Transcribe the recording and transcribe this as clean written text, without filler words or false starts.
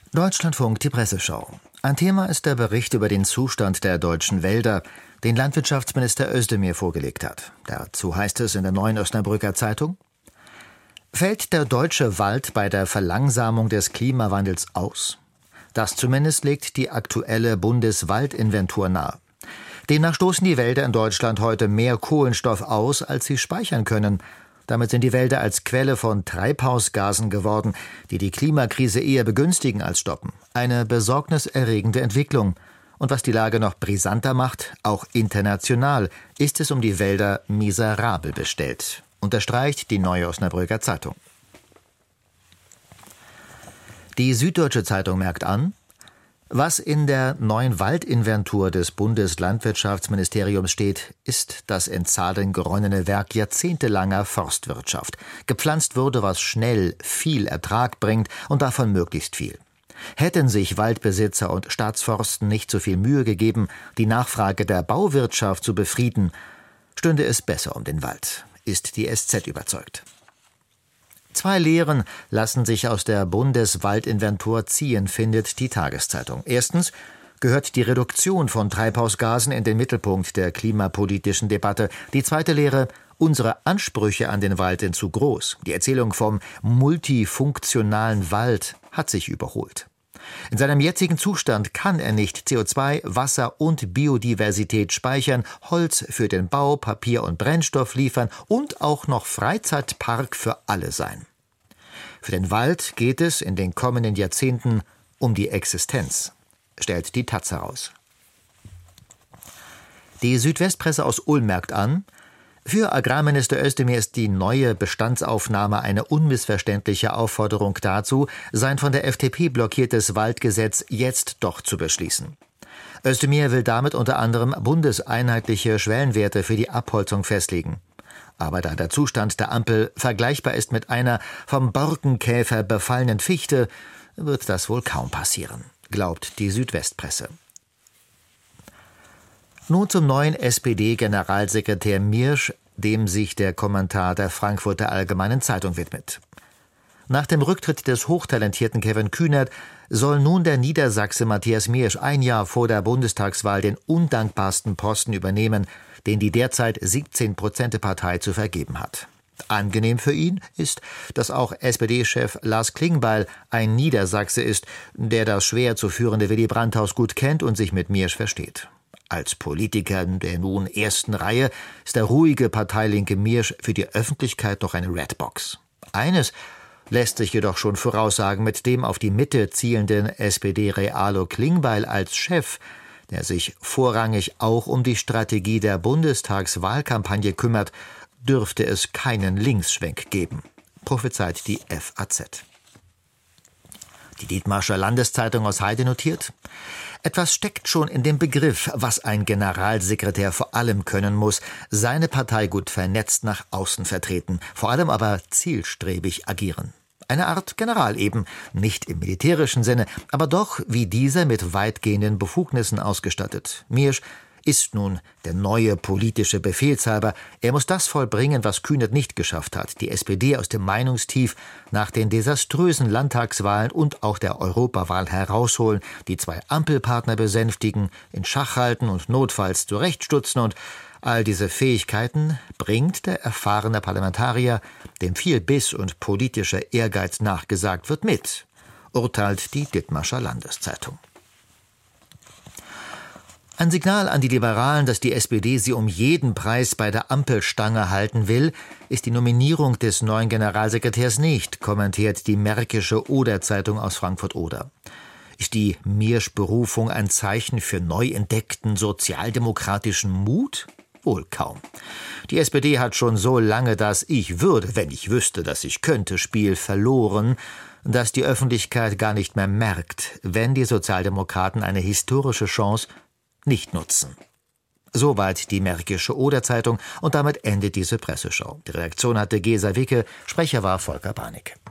Deutschlandfunk, die Presseschau. Ein Thema ist der Bericht über den Zustand der deutschen Wälder, den Landwirtschaftsminister Özdemir vorgelegt hat. Dazu heißt es in der Neuen Osnabrücker Zeitung: Fällt der deutsche Wald bei der Verlangsamung des Klimawandels aus? Das zumindest legt die aktuelle Bundeswaldinventur nahe. Demnach stoßen die Wälder in Deutschland heute mehr Kohlenstoff aus, als sie speichern können. Damit sind die Wälder als Quelle von Treibhausgasen geworden, die die Klimakrise eher begünstigen als stoppen. Eine besorgniserregende Entwicklung. Und was die Lage noch brisanter macht, auch international, ist es um die Wälder miserabel bestellt, unterstreicht die Neue Osnabrücker Zeitung. Die Süddeutsche Zeitung merkt an: Was in der neuen Waldinventur des Bundeslandwirtschaftsministeriums steht, ist das in Zahlen geronnene Werk jahrzehntelanger Forstwirtschaft. Gepflanzt wurde, was schnell viel Ertrag bringt und davon möglichst viel. Hätten sich Waldbesitzer und Staatsforsten nicht so viel Mühe gegeben, die Nachfrage der Bauwirtschaft zu befrieden, stünde es besser um den Wald, ist die SZ überzeugt. 2 Lehren lassen sich aus der Bundeswaldinventur ziehen, findet die Tageszeitung. Erstens gehört die Reduktion von Treibhausgasen in den Mittelpunkt der klimapolitischen Debatte. Die zweite Lehre: Unsere Ansprüche an den Wald sind zu groß. Die Erzählung vom multifunktionalen Wald hat sich überholt. In seinem jetzigen Zustand kann er nicht CO2, Wasser und Biodiversität speichern, Holz für den Bau, Papier und Brennstoff liefern und auch noch Freizeitpark für alle sein. Für den Wald geht es in den kommenden Jahrzehnten um die Existenz, stellt die taz heraus. Die Südwestpresse aus Ulm merkt an: Für Agrarminister Özdemir ist die neue Bestandsaufnahme eine unmissverständliche Aufforderung dazu, sein von der FDP blockiertes Waldgesetz jetzt doch zu beschließen. Özdemir will damit unter anderem bundeseinheitliche Schwellenwerte für die Abholzung festlegen. Aber da der Zustand der Ampel vergleichbar ist mit einer vom Borkenkäfer befallenen Fichte, wird das wohl kaum passieren, glaubt die Südwestpresse. Nun zum neuen SPD-Generalsekretär Miersch, dem sich der Kommentar der Frankfurter Allgemeinen Zeitung widmet. Nach dem Rücktritt des hochtalentierten Kevin Kühnert soll nun der Niedersachse Matthias Miersch ein Jahr vor der Bundestagswahl den undankbarsten Posten übernehmen, den die derzeit 17%-Partei zu vergeben hat. Angenehm für ihn ist, dass auch SPD-Chef Lars Klingbeil ein Niedersachse ist, der das schwer zu führende Willy Brandt-Haus gut kennt und sich mit Miersch versteht. Als Politiker der nun ersten Reihe ist der ruhige parteilinke Miersch für die Öffentlichkeit doch eine Redbox. Eines lässt sich jedoch schon voraussagen: Mit dem auf die Mitte zielenden SPD-Realo Klingbeil als Chef, der sich vorrangig auch um die Strategie der Bundestagswahlkampagne kümmert, dürfte es keinen Linksschwenk geben, prophezeit die FAZ. Die Dithmarscher Landeszeitung aus Heide notiert: Etwas steckt schon in dem Begriff, was ein Generalsekretär vor allem können muss: seine Partei gut vernetzt nach außen vertreten, vor allem aber zielstrebig agieren. Eine Art General eben, nicht im militärischen Sinne, aber doch wie dieser mit weitgehenden Befugnissen ausgestattet. Miersch ist nun der neue politische Befehlshaber. Er muss das vollbringen, was Kühnert nicht geschafft hat: die SPD aus dem Meinungstief nach den desaströsen Landtagswahlen und auch der Europawahl herausholen, die 2 Ampelpartner besänftigen, in Schach halten und notfalls zurechtstutzen. Und all diese Fähigkeiten bringt der erfahrene Parlamentarier, dem viel Biss und politischer Ehrgeiz nachgesagt wird, mit, urteilt die Dithmarscher Landeszeitung. Ein Signal an die Liberalen, dass die SPD sie um jeden Preis bei der Ampelstange halten will, ist die Nominierung des neuen Generalsekretärs nicht, kommentiert die Märkische Oder-Zeitung aus Frankfurt-Oder. Ist die Miersch-Berufung ein Zeichen für neu entdeckten sozialdemokratischen Mut? Wohl kaum. Die SPD hat schon so lange das Ich würde, wenn ich wüsste, dass ich könnte, Spiel verloren, dass die Öffentlichkeit gar nicht mehr merkt, wenn die Sozialdemokraten eine historische Chance nicht nutzen. Soweit die Märkische Oder-Zeitung und damit endet diese Presseschau. Die Redaktion hatte Gesa Wicke, Sprecher war Volker Barnick.